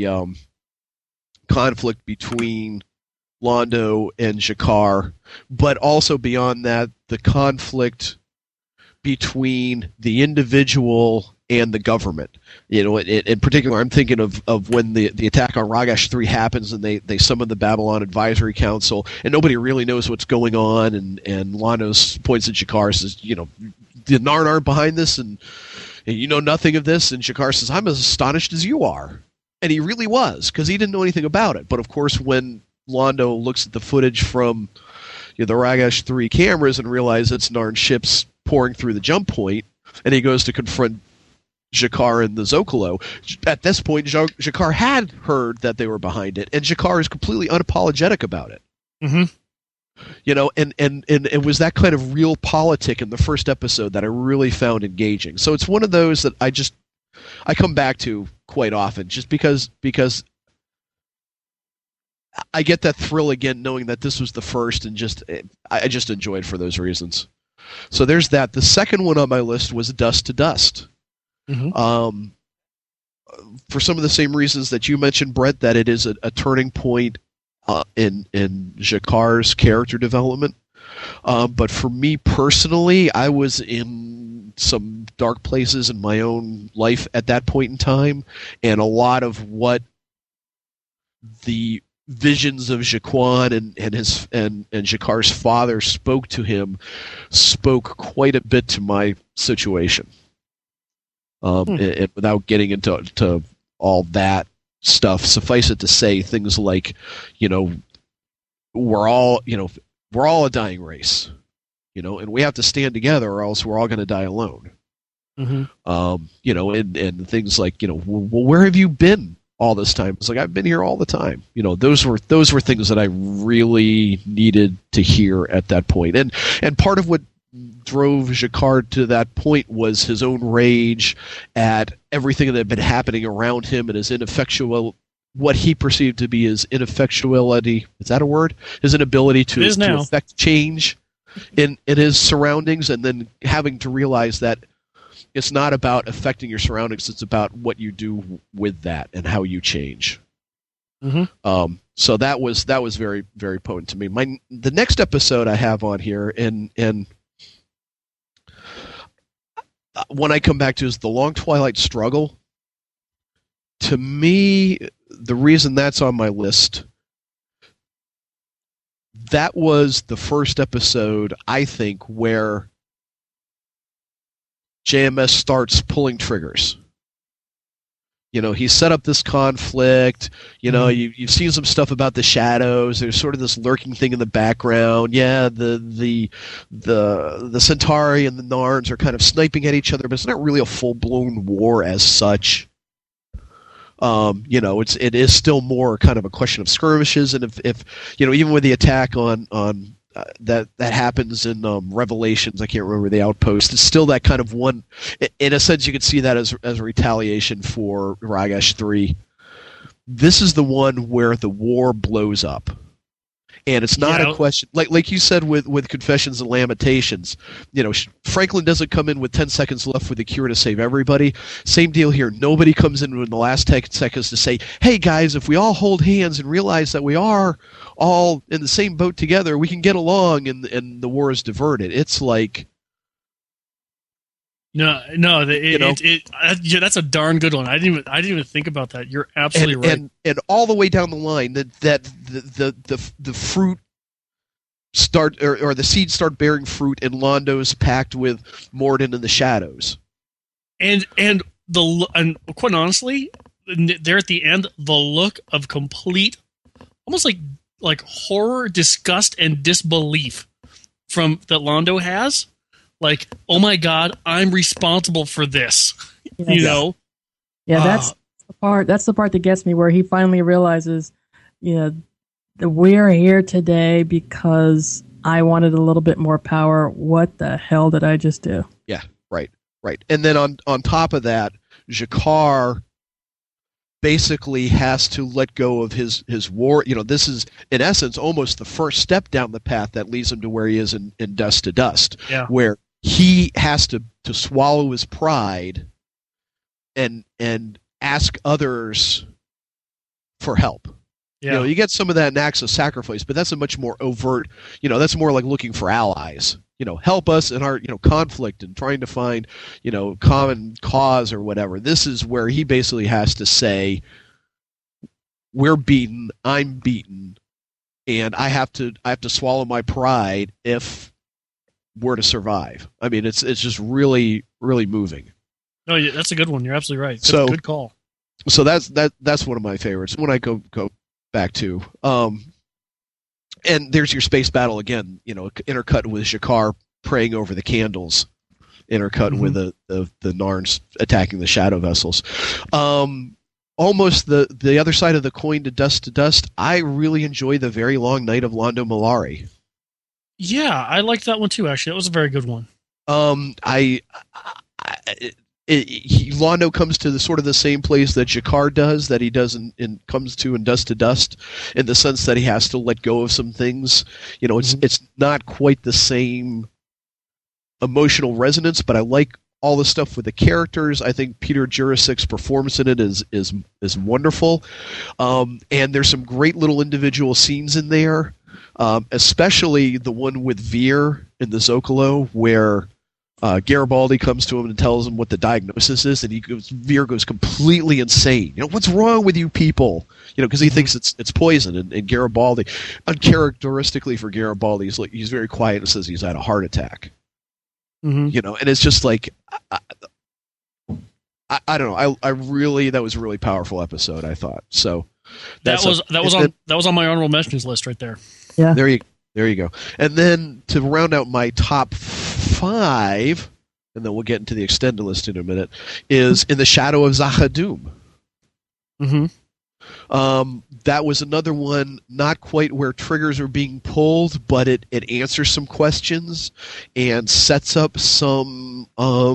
conflict between Londo and G'Kar, but also beyond that, the conflict between the individual and the government. In particular, I'm thinking of when the attack on Ragash 3 happens and they summon the Babylon Advisory Council and nobody really knows what's going on, and Londo points at G'Kar and says, the Narn aren't behind this, and you know nothing of this, and G'Kar says, I'm as astonished as you are. And he really was, because he didn't know anything about it. But of course, when Londo looks at the footage from the Ragash 3 cameras and realizes it's Narn ships pouring through the jump point, and he goes to confront G'Kar and the Zocalo. At this point, G'Kar had heard that they were behind it, and G'Kar is completely unapologetic about it. Mm-hmm. And it was that kind of real politic in the first episode that I really found engaging. So it's one of those that I come back to quite often, just because I get that thrill again, knowing that this was the first, and I just enjoyed for those reasons. So there's that. The second one on my list was Dust to Dust. Mm-hmm. For some of the same reasons that you mentioned, Brett, that it is a turning point in G'Kar's character development. But for me personally, I was in some dark places in my own life at that point in time, and a lot of what the visions of G'Quan and G'Kar's father spoke to him spoke quite a bit to my situation. And without getting into all that stuff, suffice it to say things like, we're all a dying race, and we have to stand together or else we're all going to die alone. Mm-hmm. And things like, well, where have you been all this time? It's like, I've been here all the time. Those were things that I really needed to hear at that point. And part of what drove G'Kar to that point was his own rage at everything that had been happening around him and his what he perceived to be his ineffectuality. Is that a word? His inability to affect change in his surroundings, and then having to realize that it's not about affecting your surroundings, it's about what you do with that and how you change. Mm-hmm. So that was very, very potent to me. The next episode I have on here, and when I come back to, is The Long Twilight Struggle. To me, the reason that's on my list, that was the first episode, I think, where JMS starts pulling triggers. He set up this conflict. You've seen some stuff about the shadows. There's sort of this lurking thing in the background. Yeah, the Centauri and the Narns are kind of sniping at each other, but it's not really a full-blown war as such. It is still more kind of a question of skirmishes, and if even with the attack on that happens in Revelations, I can't remember the outpost. It's still that kind of one. In a sense, you could see that as a retaliation for Ragash 3. This is the one where the war blows up. And it's not a question, like you said with Confessions and Lamentations, Franklin doesn't come in with 10 seconds left with the cure to save everybody. Same deal here. Nobody comes in the last 10 seconds to say, hey guys, if we all hold hands and realize that we are all in the same boat together, we can get along and the war is diverted. It's like... that's a darn good one. I didn't even think about that. You're absolutely right. And all the way down the line, that the fruit start or the seeds start bearing fruit, and Londo's pact with Morden in the shadows. And quite honestly, there at the end, the look of complete, almost like horror, disgust, and disbelief from that Londo has. Like, oh my God, I'm responsible for this. Yeah, that's the part. That's the part that gets me, where he finally realizes, that we're here today because I wanted a little bit more power. What the hell did I just do? Yeah, right. And then on top of that, G'Kar basically has to let go of his war. This is, in essence, almost the first step down the path that leads him to where he is in Dust to Dust, where he has to swallow his pride and ask others for help. Yeah. You get some of that in Acts of Sacrifice, but that's a much more overt, that's more like looking for allies. Help us in our, conflict and trying to find, common cause or whatever. This is where he basically has to say, we're beaten, I'm beaten, and I have to swallow my pride if we're to survive. I mean, it's just really, really moving. No, that's a good one. You're absolutely right. Good call. So that's one of my favorites. When I go back to, and there's your space battle again. Intercut with G'Kar praying over the candles, intercut with the Narns attacking the shadow vessels. Almost the other side of the coin to Dust. I really enjoy the very long night of Londo Mollari. Yeah, I liked that one too. Actually, that was a very good one. Londo comes to the sort of the same place that G'Kar does, that he does comes to in Dust to Dust, in the sense that he has to let go of some things. It's not quite the same emotional resonance, but I like all the stuff with the characters. I think Peter Jurasik's performance in it is wonderful, and there's some great little individual scenes in there. Especially the one with Veer in the Zocalo, where Garibaldi comes to him and tells him what the diagnosis is, and Veer goes completely insane. What's wrong with you people? Because he thinks it's poison, and Garibaldi, uncharacteristically for Garibaldi, he's very quiet and says he's had a heart attack. And it's just like, I don't know. I really, that was a really powerful episode, I thought. So that was on my honorable mentions list right there. Yeah. There you go. And then to round out my top 5, and then we'll get into the extended list in a minute, is In the Shadow of Z'ha'dum. That was another one, not quite where triggers are being pulled, but it answers some questions and sets up some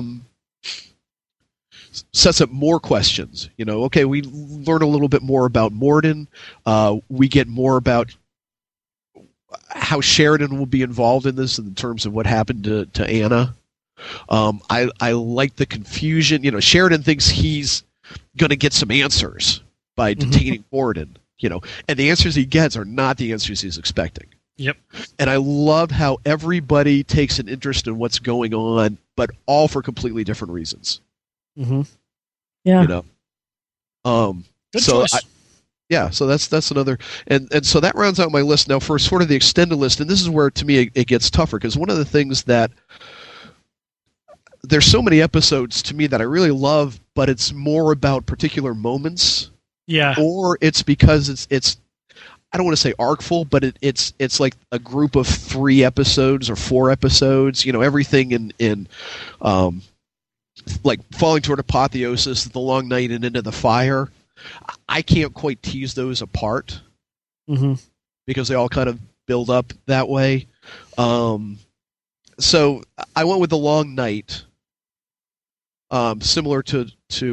more questions. Okay, we learn a little bit more about Morden. We get more about how Sheridan will be involved in this in terms of what happened to Anna. I like the confusion. Sheridan thinks he's going to get some answers by detaining Morden, and the answers he gets are not the answers he's expecting. Yep. And I love how everybody takes an interest in what's going on, but all for completely different reasons. Yeah. Good choice. So that's another, and so that rounds out my list. Now for sort of the extended list, and this is where to me it gets tougher, because one of the things that there's so many episodes to me that I really love, but it's more about particular moments. Yeah. Or it's because it's I don't want to say artful, but it's like a group of 3 episodes or 4 episodes. Everything in like Falling Toward Apotheosis, The Long Night, and Into the Fire. I can't quite tease those apart because they all kind of build up that way. So I went with The Long Night, similar to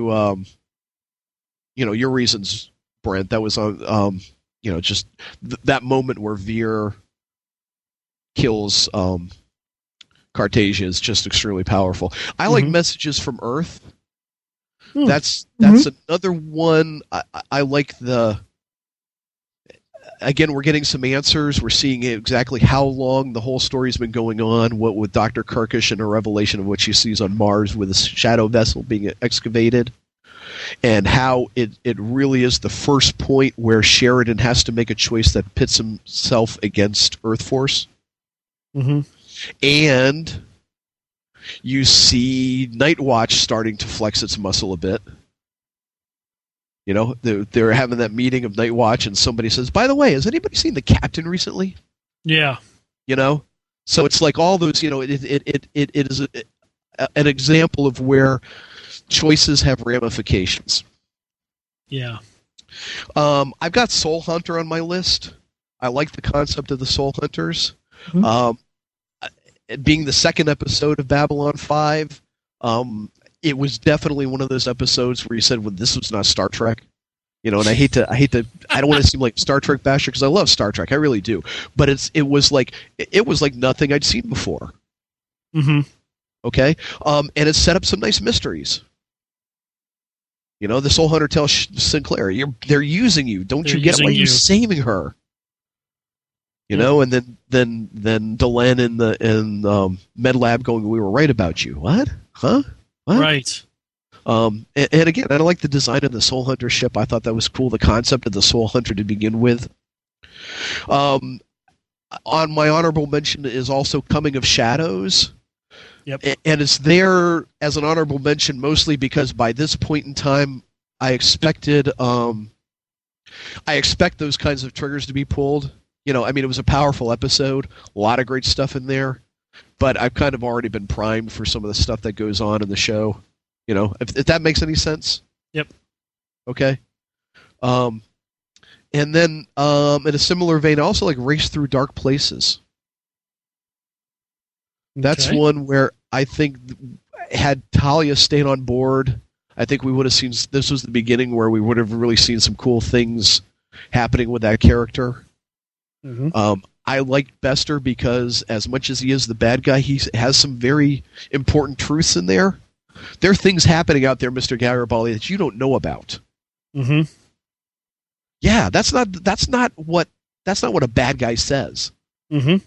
your reasons, Brent. That was on just that moment where Veer kills Cartasia is just extremely powerful. I like Messages from Earth. That's another one. I like again, we're getting some answers. We're seeing exactly how long the whole story's been going on, what with Dr. Kirkish and a revelation of what she sees on Mars with a shadow vessel being excavated, and how it really is the first point where Sheridan has to make a choice that pits himself against Earth Force. And you see Night Watch starting to flex its muscle a bit. They're having that meeting of Night Watch, and somebody says, by the way, has anybody seen the Captain recently? Yeah. So it's like all those, it is an example of where choices have ramifications. Yeah. I've got Soul Hunter on my list. I like the concept of the Soul Hunters. Being the second episode of Babylon 5, it was definitely one of those episodes where you said, well, this was not Star Trek. And I hate to, I don't want to seem like Star Trek basher because I love Star Trek. I really do. But it was like nothing I'd seen before. Okay? And it set up some nice mysteries. The Soul Hunter tells Sinclair, they're using you. Don't you get why you're saving her? And then Delenn in Med Lab going, we were right about you. What? Huh? What? Right. And again, I like the design of the Soul Hunter ship. I thought that was cool, the concept of the Soul Hunter to begin with. On my honorable mention is also Coming of Shadows. Yep. And it's there as an honorable mention mostly because by this point in time, I expect those kinds of triggers to be pulled. It was a powerful episode, a lot of great stuff in there, but I've kind of already been primed for some of the stuff that goes on in the show. If that makes any sense. Yep. Okay. And then in a similar vein, I also like Race Through Dark Places. That's one where I think had Talia stayed on board, I think we would have seen, this was the beginning where we would have really seen some cool things happening with that character. I liked Bester because as much as he is the bad guy, he has some very important truths in there. There are things happening out there, Mr. Garibaldi, that you don't know about. Yeah, that's not what a bad guy says. Yeah,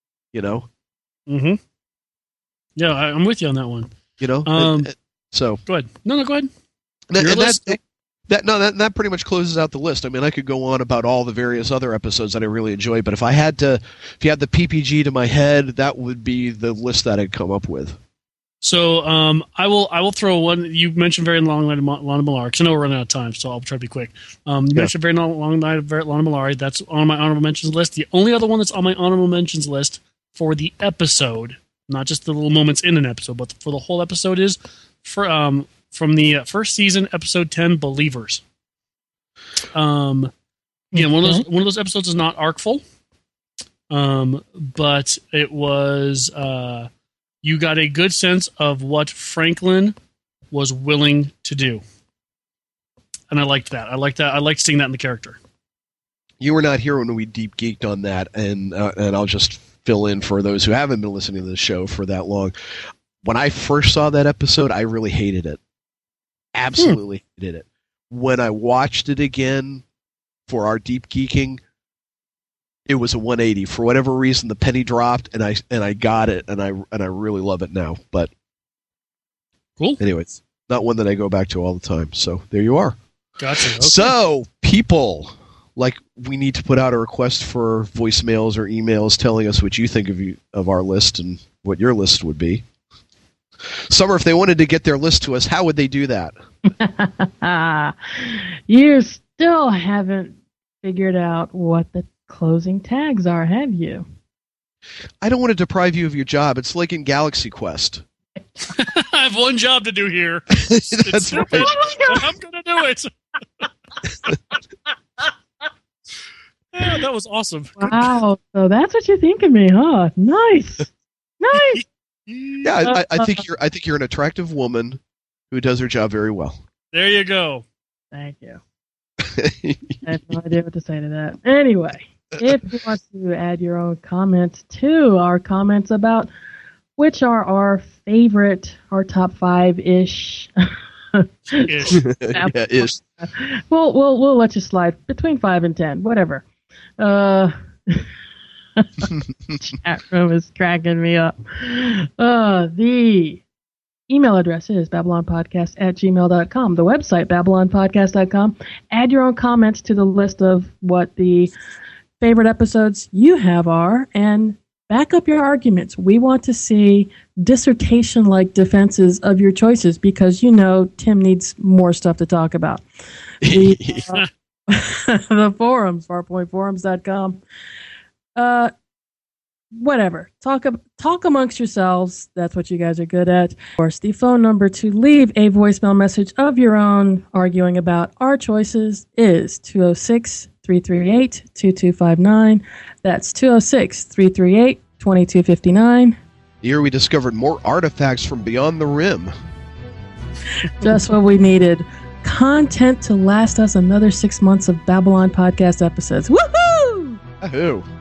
I'm with you on that one. So go ahead. No, go ahead. That pretty much closes out the list. I mean, I could go on about all the various other episodes that I really enjoy, but if you had the PPG to my head, that would be the list that I'd come up with. So I will throw one. You mentioned Very Long Night of Lana Mollari, because I know we're running out of time, so I'll try to be quick. You mentioned Very Long Night of Lana Mollari. That's on my honorable mentions list. The only other one that's on my honorable mentions list for the episode, not just the little moments in an episode, but for the whole episode, is from the first season, episode 10, Believers. Again, one of those episodes is not arcful, but it was. You got a good sense of what Franklin was willing to do. And I liked that. I liked seeing that in the character. You were not here when we deep geeked on that, and I'll just fill in for those who haven't been listening to the show for that long. When I first saw that episode, I really hated it. Absolutely hated it. When I watched it again for our deep geeking, it was a 180. For whatever reason, the penny dropped, and I got it, and I really love it now. But cool. Anyways, not one that I go back to all the time. So there you are. Gotcha. Okay. So people, like, we need to put out a request for voicemails or emails telling us what you think of our list and what your list would be. Summer, if they wanted to get their list to us, how would they do that? You still haven't figured out what the closing tags are, have you? I don't want to deprive you of your job. It's like in Galaxy Quest. I have one job to do here. That's right. I'm going to do it. Yeah, that was awesome. Wow. So that's what you think of me, huh? Nice. Nice. Yeah, I think you're an attractive woman who does her job very well. There you go. Thank you. I have no idea what to say to that. Anyway, if you want to add your own comments to our comments about which are our favorite, our top 5-ish. Ish. Yeah, ish. We'll let you slide between 5 and 10, whatever. Chat room is cracking me up. The email address is babylonpodcast@gmail.com. The website, babylonpodcast.com. Add your own comments to the list of what the favorite episodes you have are, and back up your arguments. We want to see dissertation-like defenses of your choices because, Tim needs more stuff to talk about. The forums, farpointforums.com. Whatever. Talk amongst yourselves. That's what you guys are good at. Of course, the phone number to leave a voicemail message of your own arguing about our choices is 206-338-2259. That's 206-338-2259. The year we discovered more artifacts from beyond the rim. Just what we needed. Content to last us another 6 months of Babylon podcast episodes. Woohoo! Woohoo!